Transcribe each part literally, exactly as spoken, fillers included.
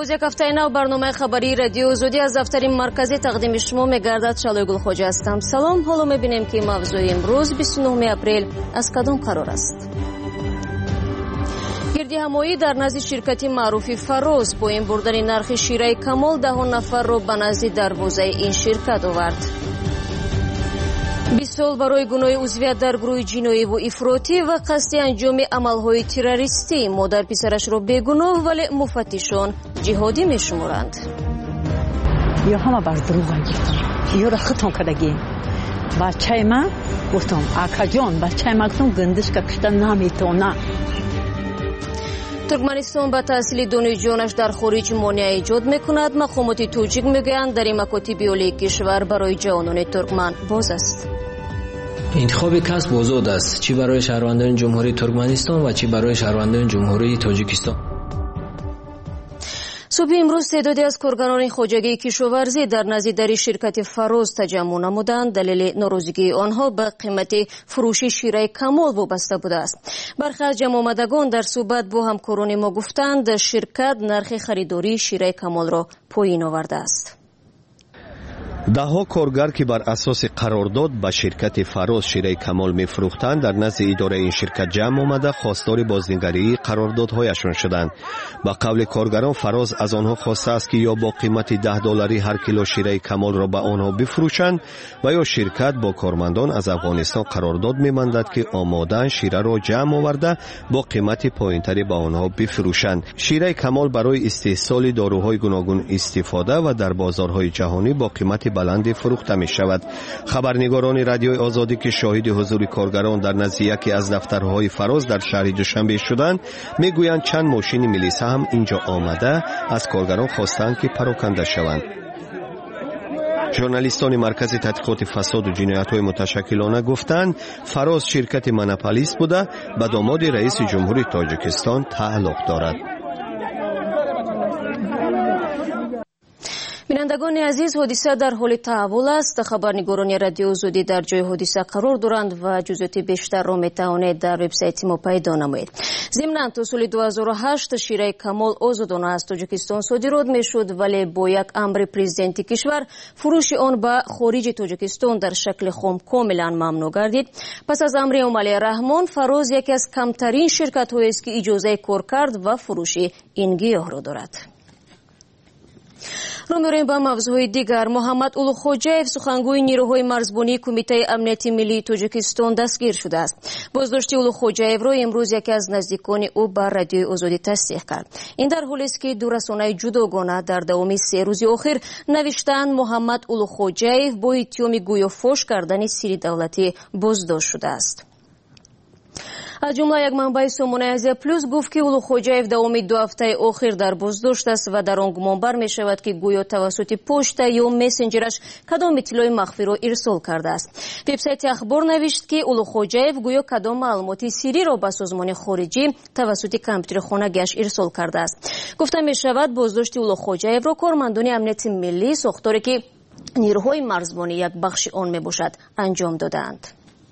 امروز یک هفته نو برنامه خبری رادیو زودی از دفتر مرکزی تقدیم شما می‌گردد. شالوی گلخوجه هستم. سلام. حالا می‌بینیم که موضوع امروز بیست و نهم اپریل از کدام قرار است. گردی همایی در نزد شرکت معروف فروز پایین بردن نرخ شیره کمال ده نفر را به نزد دروازه این شرکت آورد. بیست سال برای گناه عضویت در گروه جنایی و افراطی و قصد انجام عملهای تروریستی مادر پسرش را بیگناه ولی مفتشان جهادی میشمرند. یا همه بر دروغ گفتم، یا را خطا کردگیم. بچه من گفتم آقا جان بچه من گفتم گندش کشتن نمیتونه. ترکمنستان به تحصیل دانشجویانش در خارج مانع ایجاد میکند. مقامات توجیک میگویند در این مکاتب عالی کشور برای جوانان ترکمن باز است. انتخاب کسب آزاد است، چی برای شهروندان جمهوری ترکمنستان و چی برای شهروندان جمهوری تاجیکستان. صبح امروز تعدادی از کارگران خواجگی کشاورزی در نزدیک شرکت فروز تجمع نمودند. دلیل ناراضگی آنها به قیمت فروش شیره کمال وابسته بوده است. برخی از جمع آمدگان در صحبت با همکاران ما گفتند شرکت نرخ خریداری شیره کمال را پایین آورده است. دهها کارگر که بر اساس قرارداد به شرکت فروز شیره کمال می‌فروختند در نزد اداره این شرکت جمع آمده خواستار بازنگری قراردادهایشان شدند. با قول کارگران فروز از آنها خواسته است که یا با قیمت ده دلاری هر کیلو شیره کمال را به آنها بفروشند و یا شرکت با کارمندان از افغانستان قرارداد می‌بندد که آماده شیره را جمع آورده با قیمت پایین‌تری به آنها بفروشند. شیره کمال برای استحصال داروهای گوناگون استفاده و در بازارهای جهانی با قیمت بلند فروخته می شود. خبرنگاران رادیوی آزادی که شاهد حضور کارگران در نزد یکی از دفترهای فروز در شهر دوشنبه شدند میگویند چند ماشین میلیسا هم اینجا آمده از کارگران خواستند که پراکنده شوند. ژورنالیستان مرکز تحقیقات فساد و جنایت‌های متشکلانه گفتند فروز شرکت مونوپولیست بوده به داماد رئیس جمهوری تاجیکستان تعلق دارد. بینندگان عزیز، حادثه در حال تحول است. خبرنگاران رادیو زودی در جای حادثه قرار دارند و جزئیات بیشتر را میتوانید در وبسایت ما پیدا نمایید. ضمناً تا سال دو هزار و هشت شیره کمال آزادانه از تاجیکستان صادرات میشد ولی با یک امر پرزیدنت کشور فروش آن به خارج تاجیکستان در شکل خام کاملا ممنوع گردید. پس از امر عملی رحمان فروز یکی از کمترین شرکت‌هایی است که اجازه کار کرد و فروش این گیاه را دارد. رو می‌ریم با موضوع دیگر. محمد اولوخوجایف سخنگوی نیروهای مرزبانی کمیته امنیتی ملی تاجیکستان دستگیر شده است. بازداشت اولوخوجایف را امروز یکی از نزدیکان او بر رادیوی آزادی تصدیق کرد. این در حالی است که دو رسانه جداگانه در دوام سه روز اخیر نوشتند محمد اولوخوجایف با اتهام گویا فاش کردن سری دولتی بازداشت شده است. از جمله یک منبع سامانه آزیا پلوس گفت که اولوخوجایف دوام دو هفته اخیر در بازداشت است و در آن گمان بر می شود که گویا توسط پشت یا مسنجرش کدام اطلاع مخفی را ارسال کرده است. وبسایت اخبار نوشت که اولوخوجایف گویا کدام معلومات سری را به سازمان خارجی توسط کامپیوتر خانگیش ارسال کرده است. گفته می شود بازداشت اولوخوجایف را کارمندان امنیت ملی ساختاری که نیروهای مرزبانی یک بخش آن می باشد انجام دادند.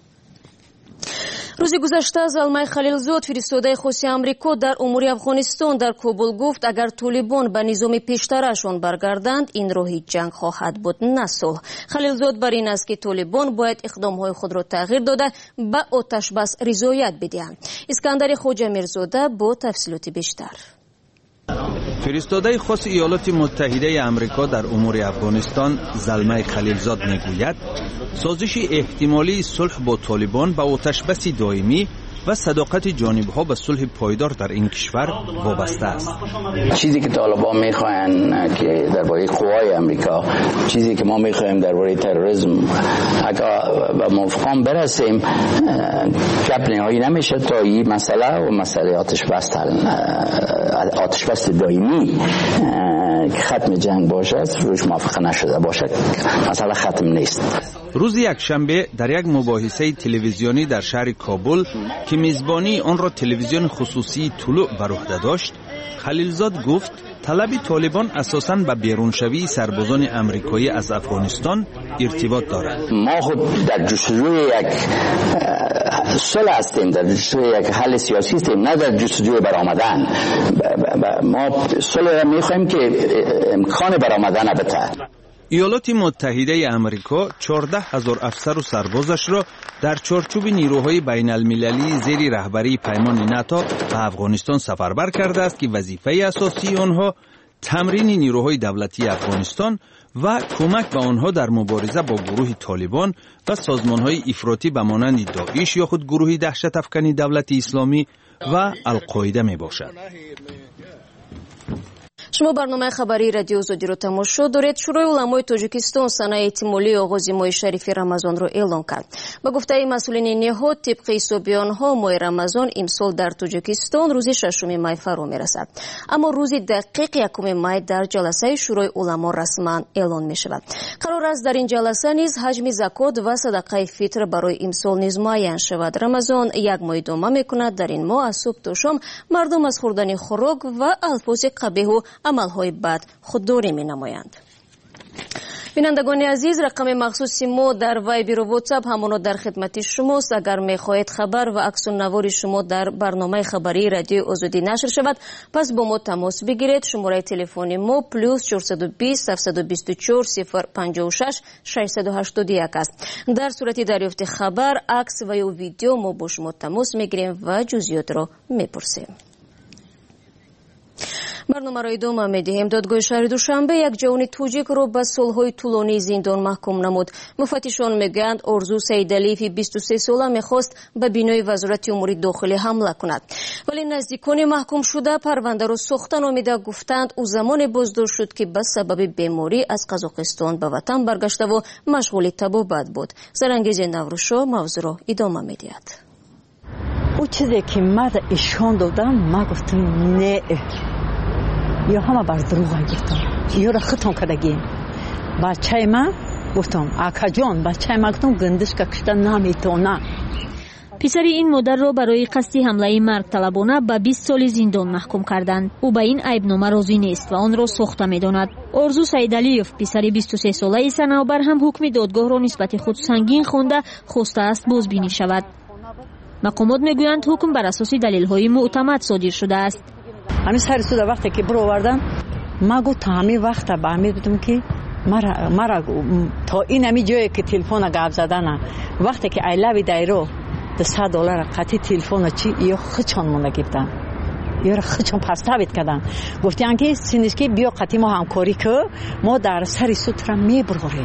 روز گذشته زلمه خلیلزاد فرستاده خاص آمریکا در امور افغانستان در کابل گفت اگر طالبان به نظام پیشترشان برگردند این راه جنگ خواهد بود نه صلح. خلیلزاد بر این است که طالبان باید اقدامهای خود را تغییر داده به آتش بس رضایت بدهند. اسکندر خواجه میرزاده با تفصیلات بیشتر. فرستاده خاص ایالات متحده آمریکا در امور افغانستان زلمه خلیلزاد میگوید سازش احتمالی صلح با طالبان به آتشبس دائمی و صداقت جانبها به صلح پایدار در این کشور وابسته است. چیزی که طالبان میخواهند که درباره قوای آمریکا، چیزی که ما میخواهیم درباره تروریسم، اگر به موافقت برسیم گپ نهایی نمیشه تا این مسئله و مسئله آتش بس آتش بس دائمی که ختم جنگ باشد روش موافقه نشده باشد مسئله ختم نیست. روز یک شنبه در یک مباحثه تلویزیونی در شهر کابل که میزبانی آن را تلویزیون خصوصی طلوع بر عهده داشت خلیلزاد گفت طلب طالبان اساساً به بیرونشوی سربازان امریکایی از افغانستان ارتباط دارد. ما خود در جستجوی یک صلح هستیم، در جستجوی یک حل سیاسی هستیم، نه در جستجوی برآمدن. ما صلح را میخواهیم که امکان برآمدن بده. ایالات متحده امریکا چهارده هزار افسر و سربازش را در چارچوب نیروهای بین المللی زیر رهبری پیمان ناتو به افغانستان سفربر کرده است که وظیفه اساسی آنها تمرین نیروهای دولتی افغانستان و کمک به آنها در مبارزه با گروه طالبان و سازمانهای افراطی به مانند داعش یا خود گروه دهشت افکنی دولت اسلامی و القاعده می باشد. شما برنامه خبری رادیو آزادی رو تماشا دارید. شورای علمای تاجیکستان سنه احتمالی آغاز ماه شریف رمضان رو اعلام کرد. با گفته مسئولین نهاد طبق حساب آنها ماه رمضان امسال در تاجیکستان روز ششم ماه فرا میرسد. اما روز دقیق یکم ماه در جلسه شورای علما رسما اعلان می شود. قرار است در این جلسه نیز حجم زکات و صدقه فطر برای امسال نیز معین شود. رمضان یک ماه ادامه میکند. در این ماه از صبح تا شام مردم از خوردن خوراک و الفاظ قبیح و عملهای بد خودداری می نمایند. بینندگان عزیز، رقم مخصوصی ما در وایبر و واتساپ همانا در خدمت شماست. اگر می خواهید خبر و عکس النوار شما در برنامه خبری رادیو آزادی نشر شود، پس با ما تماس بگیرید. شماره تلفن ما پلوس چهارصد و بیست هفتصد و بیست و چهار صفر پنجاه و شش ششصد و هشتاد و یک است. در صورت دریافت خبر، عکس و یا ویدیو ما با شما تماس میگیریم و جزئیات را میپرسیم. برنامه را ادامه می‌دهیم. دادگاه شهر دوشنبه یک جوان توجیک را به سالهای طولانی زندان محکوم نمود. مفتشان میگویند آرزو سیدعلیف بیست و سه ساله میخواست به بینای وزارت امور داخلی حمله کند، ولی نزدیکان محکوم شده پرونده را ساخته نامیده. گفتند او زمان بازداشت شد که به سبب بیماری از قزاقستان به وطن برگشته و مشغول طبابت بود. زرنگیز نوروشا موضوع را ادامه می‌دهد. او چیزی که من ایشان دادم، من گفتم نه، یا همه بر دروغ گفتم، یا را خطان کردگیم. بچه من گفتم آقا جان، بچه من گفتم گندش کشتن نمیتونه. پسر این مادر را برای قصد حمله مرگ طلبانه به بیست سال زندان محکوم کردند. او به این عیبنامه راضی نیست و آن را ساخته می‌داند. آرزو سیدعلیف پسر بیست و سه ساله صنوبر هم حکم دادگاه را نسبت خود سنگین خوانده خواسته است بازبینی شود. مقامات میگویند حکم بر اساس دلیل‌های معتمد صادر شده است. همین سر سود وقتی که برو آوردن، ما گفت تا همین وقت به همین بودم که مرا مرا تا این همین جایی که تلفن گپ زدن، وقتی که ایلاوی دایرو دویست دلار قطعی تلفن چی یا خچان مونده گفتن، یا خچان پرستاوید کردن. گفتن که سینش که بیا قطعی ما همکاری که ما در سر سود را میبریم.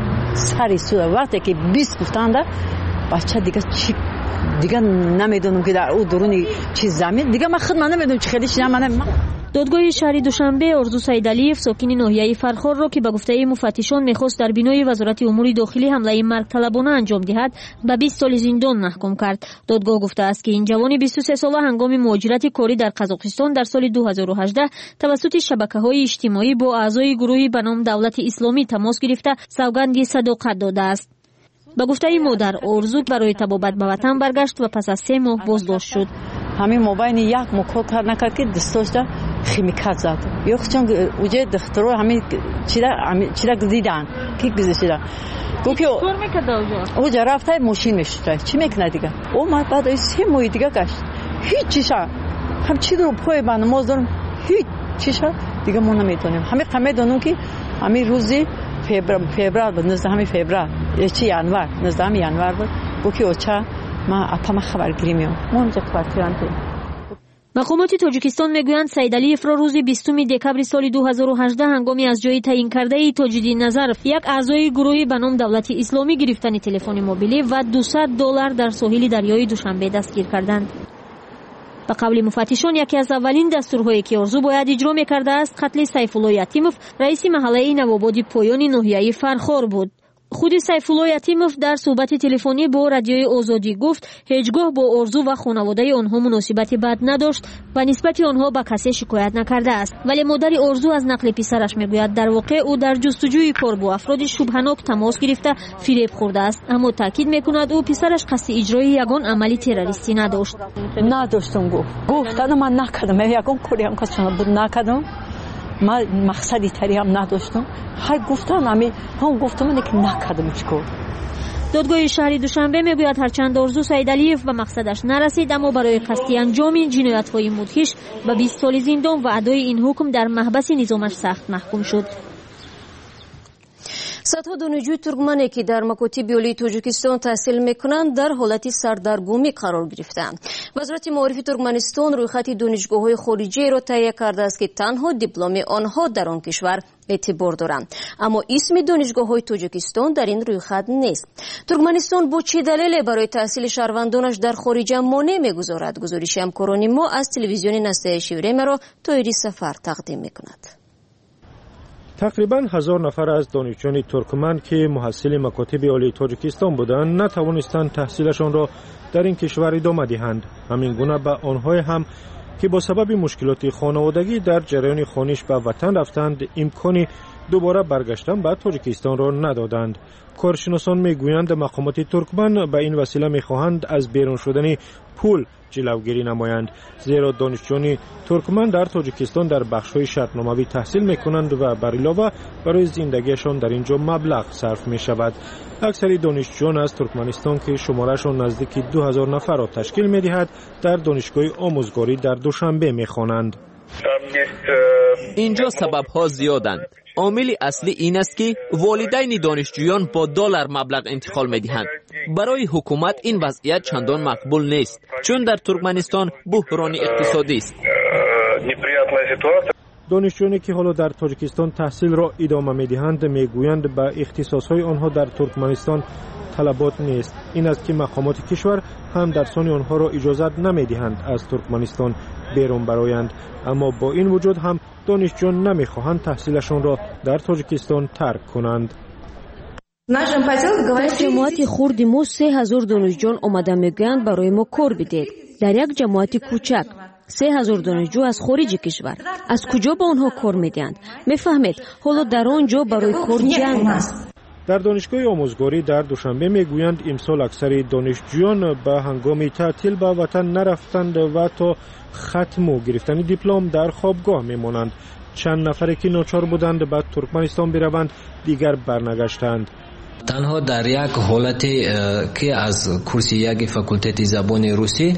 سر سود وقتی که بیست گفتند، بچه دیگه چی دیگه نمیدونم که در او درونی چیز زمین دیگه من خود من نمیدونم چه خیلیش نمیدونم. دادگاه شهر دوشنبه آرزو سیدعلیف ساکن ناحیه فرخار را که به گفته مفتشان میخواست در بینای وزارت امور داخلی حمله مرگ طلبانه انجام دهد به بیست سال زندان محکوم کرد. دادگاه گفته است که این جوان بیست و سه ساله هنگام مهاجرت کاری در قزاقستان در سال دو هزار و هجده توسط شبکه‌های اجتماعی با اعضای گروهی به نام دولت اسلامی تماس گرفته سوگند صداقت داده است. با گفته مادر آرزو برای طبابت به وطن برگشت و پس از سه ماه بازداشت شد. همین موبایل یک مکو کار نکرد که دستش دا خیمیکات زد. یا چون اوجه دخترو همین چیرا چیرا دیدن کی گذشته. گفت کار میکرد اوجا. اوجا رفته ماشین میشته. چی میکنه دیگه؟ او ما بعد از سه ماه دیگه گشت. هیچ چیزا هم چی رو پای با نماز دارم هیچ چیزا دیگه ما نمیتونیم. همین قمه دونم که همین روزی فبر فبرال بود، نزد همین فبرال چی ینوار، نزد همین ینوار بود. گفت اوچا ما اپا خبر گیریم ما اونجا کوارتران تو. مقامات تاجیکستان میگویند سیدعلیف را روز بیستم دکبر سال دو هزار و هجده هنگامی از جای تعیین کرده تاج‌الدین نظرف یک اعضای گروهی به نام دولت اسلامی گرفتن تلفن موبیلی و دویست دلار در ساحل دریای دوشنبه دستگیر کردند. به قول مفتشان یکی از اولین دستورهایی که آرزو باید اجرا می‌کرده است قتل سیف‌الله یتیموف رئیس محله نوآباد پایان ناحیه فرخار بود. خود سیفالله یتیمов در صحبت تلفنی با رادیوی آزادی گفت هیچگاه با آرزو و خانواده آنها مناسبت بد نداشت و نسبت آنها به کسی شکایت نکرده است. ولی مادر آرزو از نقل پسرش میگوید در واقع او در جستجوی کار با افراد شبهناک تماس گرفته فریب خورده است، اما تاکید میکند او پسرش قصد اجرای یگان عملی تروریستی نداشت. نداشتم گفت گفتن من نکردم، یگان کاری هم که بود نکردم، من مقصدی تری هم نداشتم. های گفتن همی هم گفتم من که نکردم چیکار. دادگاه شهر دوشنبه میگوید هرچند آرزو سیدعلیف به مقصدش نرسید، اما برای قصدی انجام جنایت‌های مدهش به بیست سال زندان و ادای این حکم در محبس نظامش سخت محکوم شد. صدها دانشجوی ترکمنی که در مکاتب عالی تاجیکستان تحصیل میکنند در حالت سردرگمی قرار گرفتند. وزارت معارف ترکمنستان رویخط دانشگاه‌های خارجی را تهیه کرده است که تنها دیپلم آنها در آن کشور اعتبار دارند، اما اسم دانشگاه‌های تاجیکستان در این رویخط نیست. ترکمنستان با چه دلیلی برای تحصیل شهروندانش در خارج مانع می‌گذارد؟ گزارش همکاران ما از تلویزیون نسته شیوره را تایری سفر تقدیم می‌کند. تقریبا هزار نفر از دانشجویان ترکمن که محصل مکاتب عالی تاجیکستان بودند نتوانستند تحصیلشان را در این کشور ادامه دهند. همین گونه به آنهای هم که با سبب مشکلات خانوادگی در جریان خوانش به وطن رفتند امکانی دوباره برگشتن به تاجیکستان را ندادند. کارشناسان میگویند مقامات ترکمن به این وسیله میخواهند از بیرون شدن پول جلوگیری نمایند، زیرا دانشجویان ترکمن در تاجیکستان در بخش‌های شرطنامه‌ای تحصیل می‌کنند و بر علاوه برای زندگیشان در اینجا مبلغ صرف می‌شود. اکثر دانشجویان از ترکمنستان که شمارهشان نزدیک دو هزار نفر را تشکیل می‌دهد در دانشگاه آموزگاری در دوشنبه می‌خوانند. اینجا سبب‌ها زیادند. عامل اصلی این است که والدین دانشجویان با دلار مبلغ انتقال می‌دهند. برای حکومت این وضعیت چندان مقبول نیست، چون در ترکمنستان بحران اقتصادی است. دانشجویانی که حالا در تاجیکستان تحصیل را ادامه می‌دهند میگویند به اختصاص‌های آنها در ترکمنستان طلبات نیست. این است که مقامات کشور هم درسان آنها را اجازه نمی‌دهند از ترکمنستان بیرون برآیند، اما با این وجود هم دانشجویان نمی‌خواهند تحصیلشان را در تاجیکستان ترک کنند. در جماعت خرد ما سه هزار دانشجویان آمده میگویند برای ما کار بدید. در یک جماعت کوچک سه هزار دانشجو از خارج کشور، از کجا با آنها کار میدهند؟ میفهمید حالا در آنجا برای کار جنگ است. در دانشگاه آموزگاری در دوشنبه میگویند امسال اکثر دانشجویان به هنگام تعطیل به وطن نرفتند و تا ختم و گرفتن دیپلم در خوابگاه میمانند. چند نفری که ناچار بودند به ترکمنستان بروند دیگر برنگشتند. تنها در یک حالت که از کورس یک فاکولته زبان روسی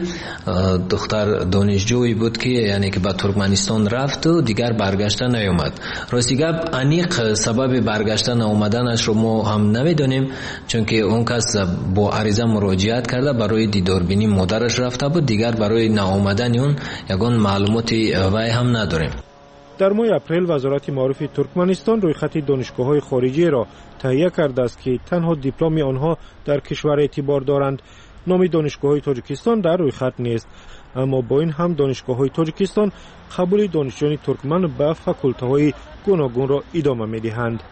دختر دانشجویی بود که یعنی که به ترکمنستان رفت و دیگر برگشتن نیامد. راستی گپ انیق سبب برگشتن آمدنش رو ما هم نمیدونیم، چون که اون کس با عریضه مراجعت کرده برای دیداربینی مادرش رفته بود، دیگر برای ناآمدن اون یگان معلوماتی وی هم نداریم. در ماه اپریل وزارت معارف ترکمنستان رویخط دانشگاه‌های خارجی را تهیه کرده است که تنها دیپلم آنها در کشور اعتبار دارند. نام دانشگاه‌های تاجیکستان در رویخط نیست، اما با این هم دانشگاه‌های تاجیکستان قبول دانشجویان ترکمن به فاکولته‌های گوناگون را ادامه می‌دهند.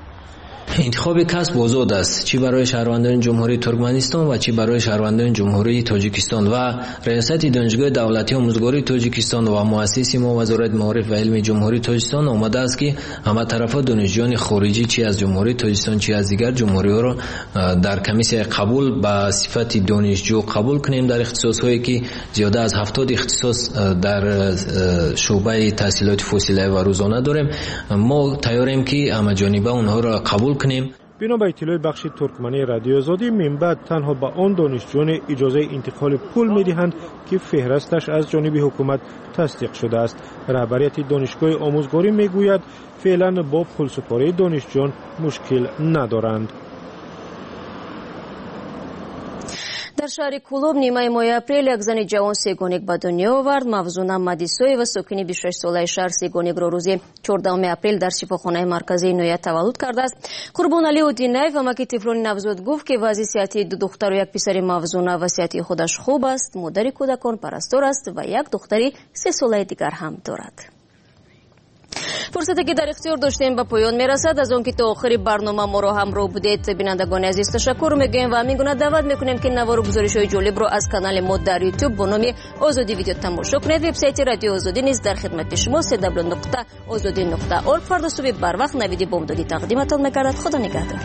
انتخاب کسب آزاد است، چی برای شهروندان جمهوری ترکمنستان و چی برای شهروندان جمهوری تاجیکستان. و ریاست دانشگاه دولتی آموزگاری تاجیکستان و مؤسس ما وزارت معارف و علم جمهوری تاجیکستان آمده است که همه طرفا دانشجویان خارجی چی از جمهوری تاجیکستان چی از دیگر جمهوری‌ها را در کمیسیون قبول به صفت دانشجو قبول کنیم در اختصاص‌هایی که زیاده از هفتاد اختصاص در شعبه تحصیلات فاصله و روزانه داریم. ما تیاریم که همه جانبه اونها را قبول کنیم. بنا به اطلاع بخش ترکمنی رادیو آزادی، من بعد تنها به آن دانشجویان اجازه انتقال پول میدهند که فهرستش از جانب حکومت تصدیق شده است. رهبریت دانشگاه آموزگاری میگوید فعلا با پول سپاری دانشجویان مشکل ندارند. در شهر کولوب نیمه ماه اپریل یک زن جوان سیگانیک به دنیا آورد. مفزونه مدیسوی و ساکن بیست و شش ساله شهر سیگانیک را روز چهاردهم اپریل در شفاخانه مرکزی نویت تولد کرده است. قربان علی الدینی و مکی طفلان نوزاد گفت که وضع صحتی دو دختر و یک پسر مفزونه و صحتی خودش خوب است. مادر کودکان پرستار است و یک دختری سه ساله دیگر هم دارد. فرصتی که در اختیار داشتیم به پایان میرسد. از آن که تا آخر برنامه ما را همراه بودید بینندگان عزیز تشکر میگویم و همین گونه دعوت میکنیم که نوار و گزارش های جالب را از کانال ما در یوتیوب با نام آزادی ویدیو تماشا کنید. وبسایت رادیو آزادی نیز در خدمت شما دبلیو دبلیو دبلیو نقطه آزادی نقطه اورگ. فردا صبح بر وقت نوید بامدادی تقدیمتان میکرد. خدا نگهدار.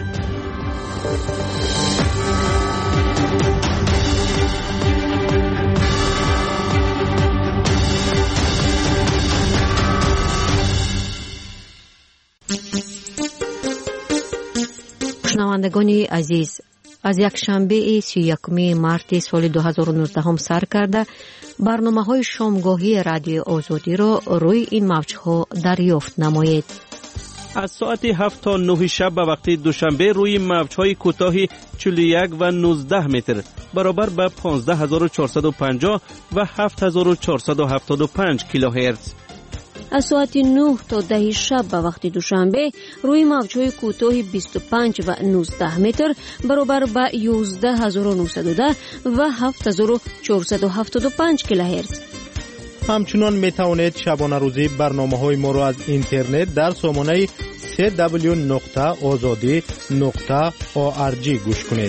شنوندگان عزیز، از یک شنبه سی و یکم مارت سال دو هزار و نوزده هم سر کرده برنامه‌های شامگاهی رادیو آزادی را روی این موج‌ها دریافت نمایید. از ساعت هفت تا نه شب به وقت دوشنبه روی موج‌های کوتاه چهل و یک و نوزده متر برابر به پانزده هزار و چهارصد و پنجاه و هفت هزار و چهارصد و هفتاد و پنج کیلوهرتز. از ساعت نه تا ده شب به وقت دوشنبه روی موج‌های کوتاه بیست و پنج و نوزده متر برابر به یازده هزار و نهصد و ده و هفت هزار و چهارصد و هفتاد و پنج کیلوهرتز. همچنان می توانید شبانه روزی برنامه‌های ما را از اینترنت در سامانه دبلیو دبلیو دبلیو نقطه آزادی نقطه اورگ گوش کنید.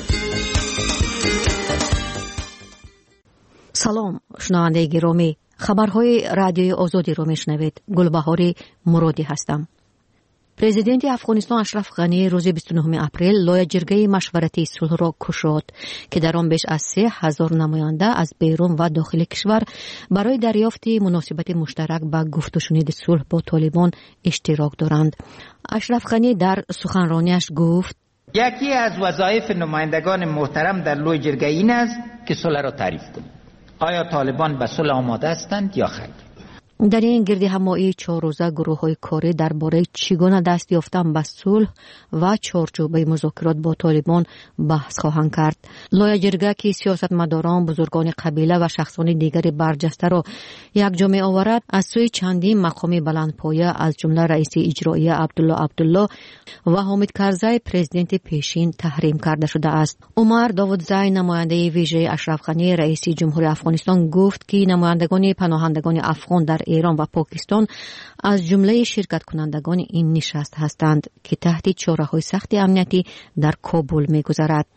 سلام شنونده گرامی، خبرهای رادیوی آزادی را میشنوید. گلبهار مرادی هستم. پرزیدنت افغانستان اشرف غنی روز بیست و نه اپریل لایحه جرگه مشورتی صلح را گشود که در آن بیش از سه هزار نماینده از بیرون و داخل کشور برای دریافت مناسبت مشترک به گفت و شنید صلح با طالبان اشتراک دارند. اشرف غنی در سخنرانیش گفت: یکی از وظایف نمایندگان محترم در لایحه جرگه این است که صلح را تعریف کنند. آیا طالبان به صلح آماده هستند یا خیر؟ در این گرد همایی چهار روزه گروه‌های کاری درباره چگونه دست یافتن به صلح و چارچوب مذاکرات با طالبان بحث خواهند کرد. لایحه جرگه که سیاستمداران، بزرگان قبیله و شخصان دیگر برجسته را یک جامعه آورد، از سوی چندین مقام بلندپایه از جمله رئیس اجرایی عبدالله عبدالله و حامد کرزی پرزیدنت پیشین تحریم کرده شده است. عمر داودزی نماینده ویژه اشرف غنی رئیس جمهوری افغانستان گفت که نمایندگان پناهندگان افغان در ایران و پاکستان از جمله شرکت کنندگان این نشست هستند که تحت چاره‌های سخت امنیتی در کابل می‌گذرد.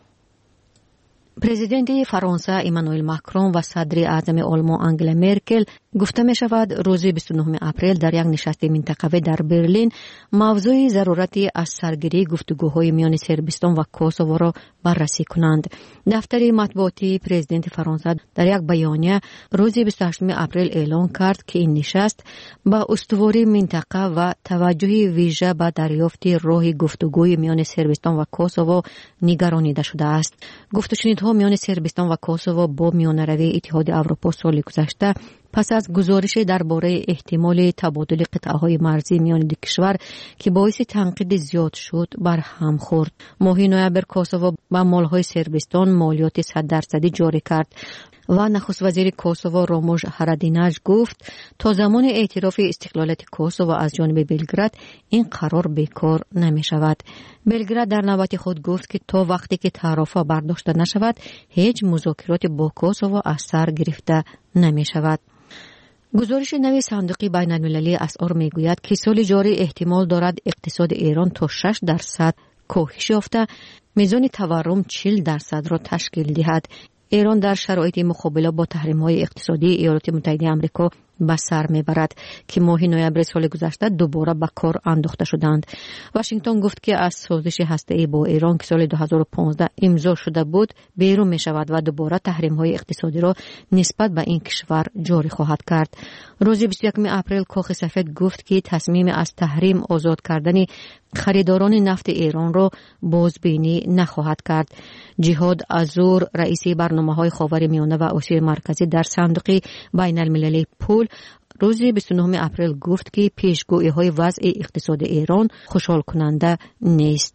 پرزیدنت فرانسه ایمانوئل ماکرون و صدر اعظم آلمان آنگلا مرکل گفته می شود روز بیست و نه اپریل در یک نشست منطقوی در برلین موضوع ضرورت از سرگیری گفتگوهای میان صربستان و کوسوو را بررسی کنند. دفتر مطبوعاتی پرزیدنت فرانسه در یک بیانیه روز بیست و هشتم اپریل اعلام کرد که این نشست با استواری منطقه و توجه ویژه به دریافت راه گفتگوی میان صربستان و کوسوو نگرانیده شده است. گفتگوها میان صربستان و کوسوو با میانروی اتحاد اروپا سال گذشته پس از گزارش درباره احتمال تبادل قطعه‌های مرزی میان دو کشور که باعث تنقید زیاد شد بر هم خورد. ماه نوامبر کوسوو با مال‌های صربستان مالیات صد درصدی جاری کرد و نخست وزیر کوسوو راموژ هرادیناژ گفت تا زمان اعتراف استقلالیت کوسوو از جانب بلگراد این قرار بیکار نمی شود. بلگراد در نوبت خود گفت که تا وقتی که تعرفه برداشته نشود هیچ مذاکرات با کوسوو از سر گرفته نمی شود. گزارش نوی صندوق بین المللی اسعار می گوید که سال جاری احتمال دارد اقتصاد ایران تا شش درصد کاهش یافته میزان تورم چهل درصد را تشکیل دهد. ایران در شرایط مقابله با تحریم‌های اقتصادی ایالات متحده آمریکا به سر میبرد که ماه نوامبر سال گذشته دوباره به کار انداخته شدند. واشنگتن گفت که از سازش هسته‌ای با ایران که سال دو هزار و پانزده امضا شده بود بیرون می شود و دوباره تحریم‌های اقتصادی را نسبت به این کشور جاری خواهد کرد. روز بیست و یکم اپریل کاخ سفید گفت که تصمیم از تحریم آزاد کردن خریداران نفت ایران را بازبینی نخواهد کرد. جهاد ازور رئیس برنامه‌های خاورمیانه و آسیای مرکزی در صندوق بین المللی پول روز بیست و نه اپریل گفت که پیشگویی‌های وضع اقتصاد ایران خوشحال کننده نیست.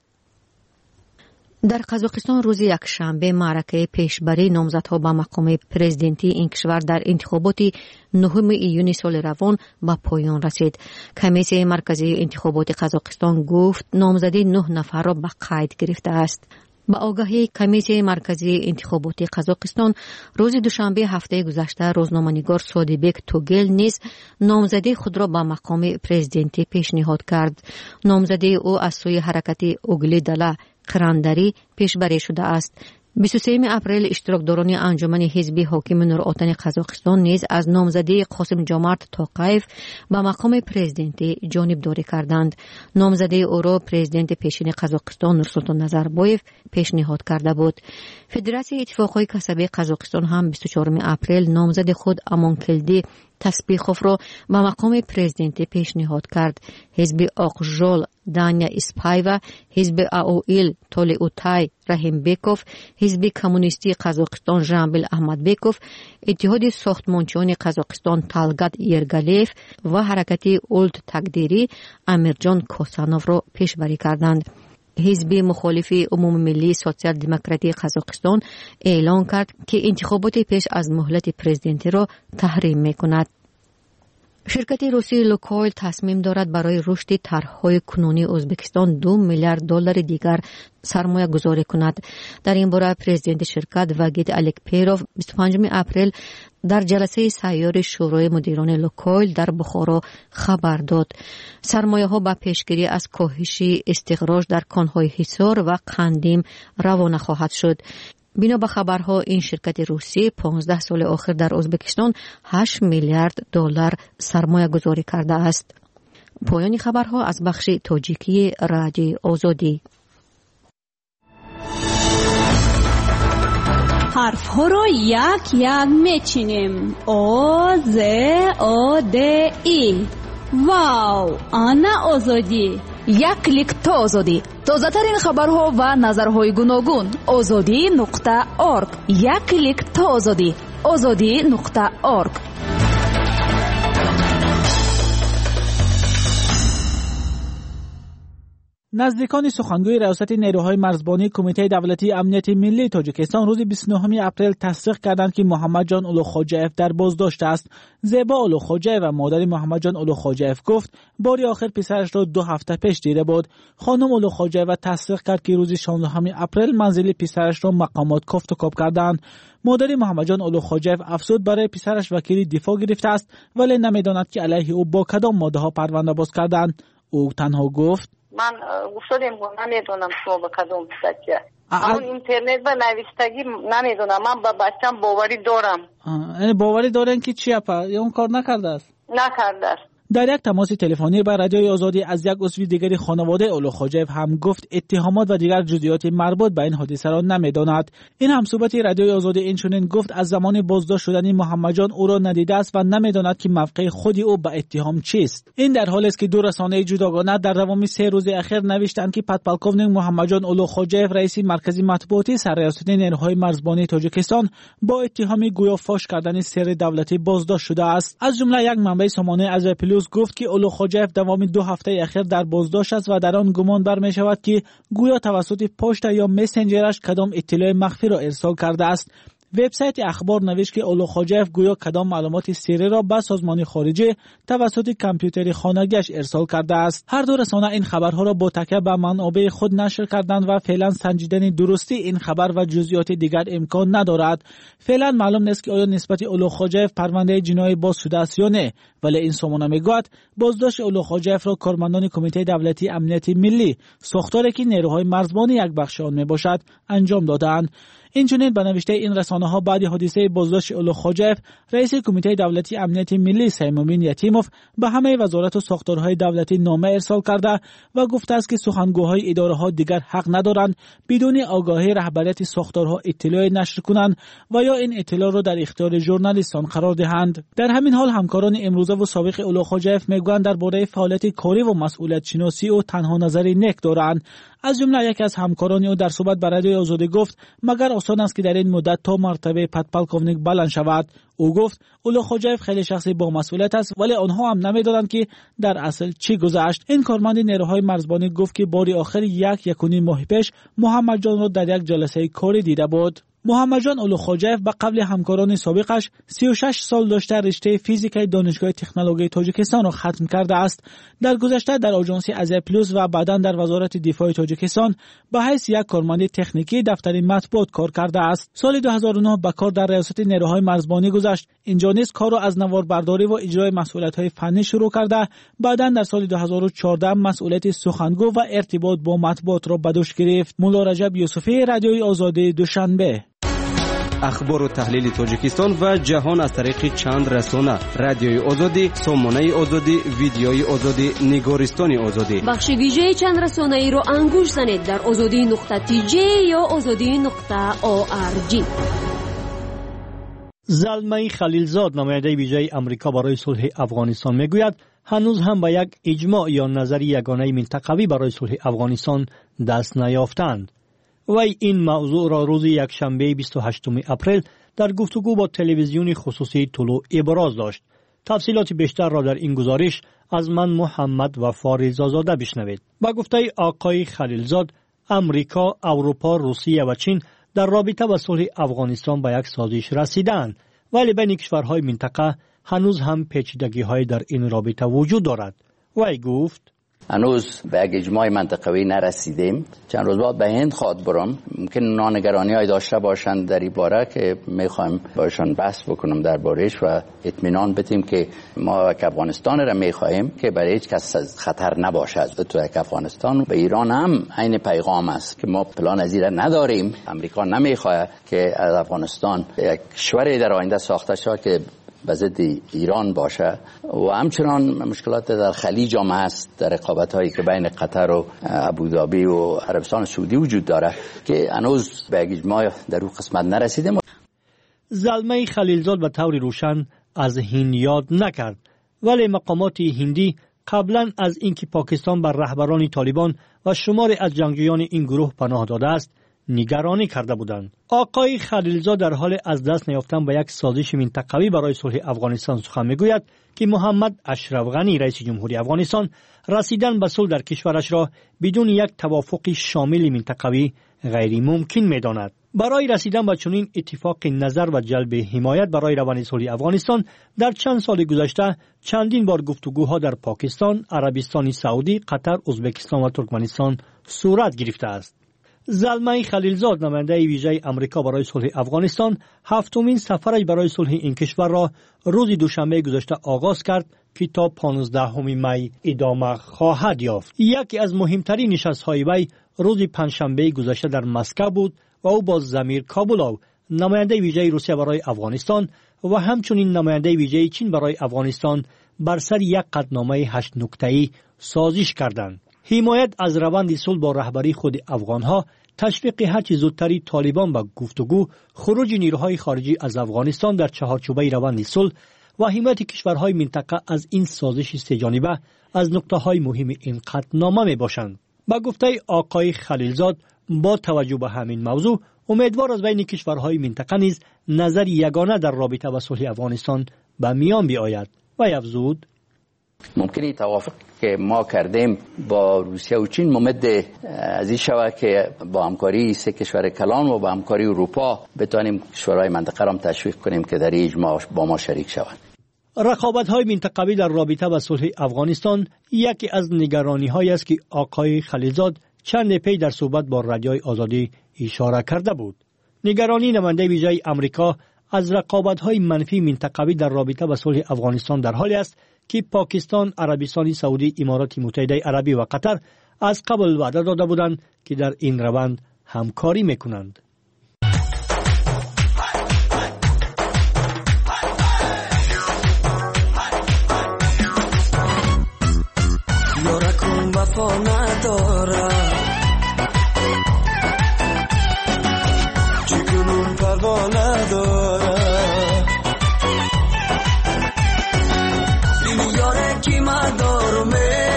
در قزاقستان روز یکشنبه معرکه پیشبری نامزدها به مقام پرزیدنتی این کشور در انتخابات نهم ایون سال روان به پایان رسید. کمیسیون مرکزی انتخابات قزاقستان گفت نامزدی نه نفر را به قید گرفته است. با آگاهی کمیته مرکزی انتخاباتی قزاقستان روز دوشنبه هفته گذشته روزنامه‌نگار صادیبک توگل نیز نامزدی خود را به مقام پرزیدنتی پیشنهاد کرد. نامزدی او از سوی حرکت اوگلی دالا قرانداری پیشبری شده است. بیست و سوم اپریل اشتراکداران انجمن حزب حاکم نورآتن قزاقستان نیز از نامزدی قاسم جمارت توقیف به مقام پرزیدنتی جانبداری کردند. نامزدی او را پرزیدنت پیشین قزاقستان نورسلطان نظربایف پیشنهاد کرده بود. فدراسیون اتفاقهای کسبی قزاقستان هم بیست و چهارم اپریل نامزد خود امانکلدی تسبیخوف را به مقام پرزیدنتی پیشنهاد کرد. حزب آقژول دانیا اسپایوا، حزب آوئیل تولیوتای رحیم بیکوف، حزب کمونیستی قزاقستان ژامبل احمد بیکوف، اتحاد ساختمانچیان قزاقستان طالگات یرگالیف و حرکت اولد تقدیری امیرجان کوسانوف را پیشبری کردند. حزب مخالف عموم ملی سوسیال دموکراتی قزاقستان اعلان کرد که انتخابات پیش از مهلت پرزیدنتی را تحریم می‌کند. شرکت روسی لوکویل تصمیم دارد برای رشد طرح‌های کنونی ازبکستان دو میلیارد دلار دیگر سرمایه گذاری کند. در این باره پرزیدنت شرکت واگید الکپیروف بیست و پنجم اپریل در جلسه سیار شورای مدیران لوکویل در بخارا خبر داد. سرمایه ها با پیشگیری از کاهش استخراج در کانهای حصار و قندیم روانه خواهد شد. بنا به خبرها این شرکت روسی پانزده سال آخر در ازبکستان هشت میلیارد دلار سرمایه گذاری کرده است. پایان خبرها از بخش تاجیکی رادیوی آزادی. حرف ها رو یک یک میچینیم. او ز او د ای. واو، آنا آزادی. یک کلیک تا آزادی. تازه ترین خبرها و نظرهای گوناگون. آزادی نقطه اورگ. یک کلیک تا آزادی. آزادی نقطه اورگ. نزدیکان سخنگوی ریاست نیروهای مرزبانی کمیته دولتی امنیت ملی تاجیکستان روز بیست و نهم اپریل تصدیق کردند که محمد جان اولوخوجایف در بازداشت است. زیبا اولوخوجایف و مادر محمد جان اولوخوجایف گفت باری آخر پسرش را دو هفته پیش دیده بود. خانم اولوخوجایف تصدیق کرد که روز شانزدهم اپریل منزل پسرش را مقامات کافت و کاب کردند. مادر محمد جان اولوخوجایف افسود برای پسرش وکیل دفاع گرفته است ولی نمیداند که علیه او با کدام ماده ها پرونده باز کردند. او تنها گفت من گفتم نمیدونم شما به کدوم سطح اون اینترنت و نوشتگی نمیدونم. من با بچم باوری دارم. یعنی باوری دارن که چی اپا یا اون کار نکرده است؟ نکرده است. در یک تماس تلفنی با رادیوی آزادی از یک عضو دیگری خانواده اولوخوجایف هم گفت اتهامات و دیگر جزئیات مربوط به این حادثه را نمیداند. این همصحبت رادیوی آزادی اینچنین گفت از زمان بازداشت شدن محمد جان او را ندیده است و نمیداند که موقع خودی او به اتهام چیست. این در حالی است که دو رسانه جداگانه در دوام سه روز اخیر نوشتند که پدپالکوونیک محمد جان اولوخوجایف رئیس مرکز مطبوعاتی سرریاست نیروهای مرزبانی تاجیکستان با اتهام گویا فاش کردن سر دولتی بازداشت شده است. از جمله یک منبع سامانه از پلوس گفت که اولوخوجایف دوام دو هفته اخیر در بازداشت است و در آن گمان برمی شود که گویا توسط پشت یا مسنجرش کدام اطلاع مخفی را ارسال کرده است. وبسایت اخبار نوشت که اولوخوجایف گویا کدام معلومات سری را به سازمان خارجی توسط کامپیوتر خانگیش ارسال کرده است. هر دو رسانه این خبرها را با تکیه به منابع خود نشر کردند و فعلا سنجیدن درستی این خبر و جزئیات دیگر امکان ندارد. فعلا معلوم نیست که آیا نسبت اولوخوجایف پرونده جنایی باز شده است یا نه، ولی این سامانه میگوید بازداشت اولوخوجایف را کارمندان کمیته دولتی امنیت ملی ساختاری که نیروهای مرزبانی یک بخش آن میباشد انجام دادند. اینچنین به نوشته این رسانه ها بعد حادثه بازداشت اولوخوجایف رئیس کمیته دولتی امنیت ملی سیمومین یتیموف به همه وزارت و ساختارهای دولتی نامه ارسال کرده و گفته است که سخنگوهای اداره ها دیگر حق ندارند بدون آگاهی رهبریت ساختارها اطلاع نشر کنند و یا این اطلاع را در اختیار ژورنالیستان قرار دهند. در همین حال همکاران امروزه و سابق اولوخوجایف میگویند درباره فعالیت کاری و مسئولیت شناسی او تنها نظری نیک دارند. از جمله یکی از همکاران او در صحبت با رادیوی آزادی گفت مگر آسان است که در این مدت تا مرتبه پدپالکوونیک بلند شود. او گفت اولوخوجایف خیلی شخصی با مسئولیت است ولی آنها هم نمیدانند که در اصل چی گذشت. این کارمند نیروهای مرزبانی گفت که باری آخر یک یکونی ماه پیش محمد جان را در یک جلسه کاری دیده بود. محمد جان اولوخوجایف به قبل همکاران سابقش سی و شش سال داشته رشته فیزیک دانشگاه تکنولوژی تاجیکستان را ختم کرده است. در گذشته در آژانس آزیا پلوس و بعداً در وزارت دفاع تاجیکستان به حیث یک کارمند تکنیکی دفتر مطبوعات کار کرده است. سال دو هزار و نه به کار در ریاست نیروهای مرزبانی گذشت. اینجا نیز کار را از نواربرداری و اجرای مسئولیت‌های فنی شروع کرده. بعداً در سال دو هزار و چهارده مسئولیت سخنگو و ارتباط با مطبوعات را به دوش گرفت. مولا رجب یوسفی، رادیوی آزادی، دوشنبه. اخبار و تحلیل تاجیکستان و جهان از طریق چند رسانه: رادیوی آزادی، سامانه آزادی، ویدیوی آزادی، نگارستان آزادی. بخش ویژه چند رسانه ای را انگوش زنید در آزادی نقطه تی جی یا آزادی نقطه او آر جی. زلمه خلیلزاد، نماینده ویژه آمریکا برای صلح افغانستان، میگوید هنوز هم به یک اجماع یا نظری یگانه منطقوی برای صلح افغانستان دست نیافتند. وی این موضوع را روز یکشنبه بیست و هشتم اپریل در گفتگو با تلویزیون خصوصی طلوع ابراز داشت. تفصیلات بیشتر را در این گزارش از من محمد وفا رضازاده بشنوید. با گفته آقای خلیلزاد، امریکا، اروپا، روسیه و چین در رابطه با صلح افغانستان به یک سازش رسیدند، ولی بین کشورهای منطقه هنوز هم پیچیدگی‌های در این رابطه وجود دارد. وی گفت هنوز به یک اجماع منطقوی نرسیدیم. چند روز بعد به هند خواد برم. ممکن نانگرانی های داشته باشند در این باره که میخوایم باشن بحث بکنم در بارش و اطمینان بدیم که ما یک افغانستان را میخواهیم که برای هیچ کس خطر نباشه از تو یک افغانستان. به ایران هم این پیغام است که ما پلان از این نداریم. امریکا نمیخواد که از افغانستان یک کشوری در آینده ساخته شود که به ضد ایران باشه و همچنان مشکلات در خلیج هم هست، در رقابت هایی که بین قطر و ابوظبی و عربستان سعودی وجود داره که هنوز به اجماع در اون قسمت نرسیده. زلمه خلیلزاد به طور روشن از هند یاد نکرد، ولی مقامات هندی قبلا از اینکه پاکستان بر رهبران طالبان و شماری از جنگجویان این گروه پناه داده است نگرانی کرده بودند. آقای خلیلزاد در حال از دست نیافتن به یک سازش منطقوی برای صلح افغانستان سخن میگوید که محمد اشرف غنی رئیس جمهوری افغانستان رسیدن به صلح در کشورش را بدون یک توافق شامل منطقوی غیر ممکن می‌داند. برای رسیدن به چنین اتفاق نظر و جلب حمایت برای روند صلح افغانستان در چند سال گذشته چندین بار گفتگوها در پاکستان، عربستان سعودی، قطر، ازبکستان و ترکمنستان صورت گرفته است. زلمه خلیلزاد، نماینده ویژه آمریکا برای صلح افغانستان، هفتمین سفرش برای صلح این کشور را روز دوشنبه گذشته آغاز کرد که تا پانزدهم می ادامه خواهد یافت. یکی از مهمترین نشست‌های وی روز پنجشنبه گذشته در مسکو بود و او با زمیر کابولوف، نماینده ویژه روسیه برای افغانستان و همچنین نماینده ویژه چین برای افغانستان بر سر یک قطعنامه هشت نکته‌ای سازش کردند. حمایت از روند صلح با رهبری خود افغانها، تشویق هرچه زودتری طالبان به گفتگو، خروج نیروهای خارجی از افغانستان در چهارچوبه روند صلح و حمایت کشورهای منطقه از این سازش سه‌جانبه از نکته‌های مهم این قطعنامه میباشند. با گفته آقای خلیلزاد، با توجه به همین موضوع امیدوار از بین کشورهای منطقه نیز نظر یگانه در رابطه با صلح افغانستان به میان بیاید. و افزود ممکنه توافق که ما کردیم با روسیه و چین ممد از این شود که با همکاری سه کشور کلان و با همکاری اروپا بتوانیم کشورهای منطقه را تشویق کنیم که در این اجماع با ما شریک شوند. رقابت‌های منطقوی در رابطه با صلح افغانستان یکی از نگرانی‌هایی است که آقای خلیلزاد چند پی در صحبت با رادیوی آزادی اشاره کرده بود. نگرانی نماینده ویژه آمریکا از رقابت‌های منفی منطقوی در رابطه با صلح افغانستان در حالی است که پاکستان، عربستان سعودی، امارات متحده عربی و قطر از قبل وعده داده بودند که در این روند همکاری میکنند. یارکون وفا نداره چیکنون پروا نداره کی مدارم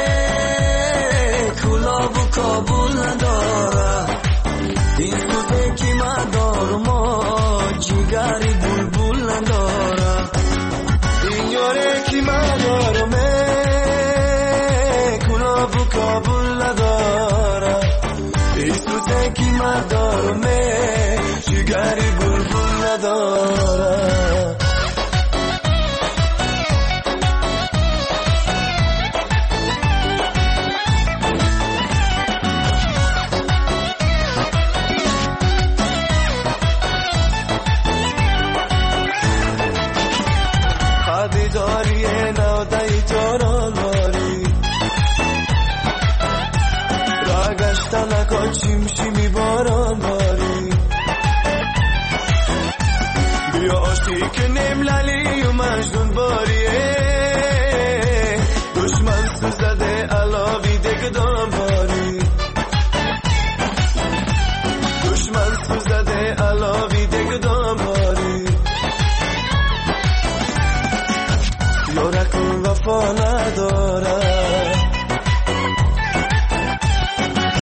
کلاب و کابل نداره این خود کی مدارم جیگری بلبل نداره این یاره کی مدارم کلاب و کابل نداره این خود کی مدارم جیگری تنکا چیم شیمی باران باری بیا آشتی که نیم لالی و مجنون باری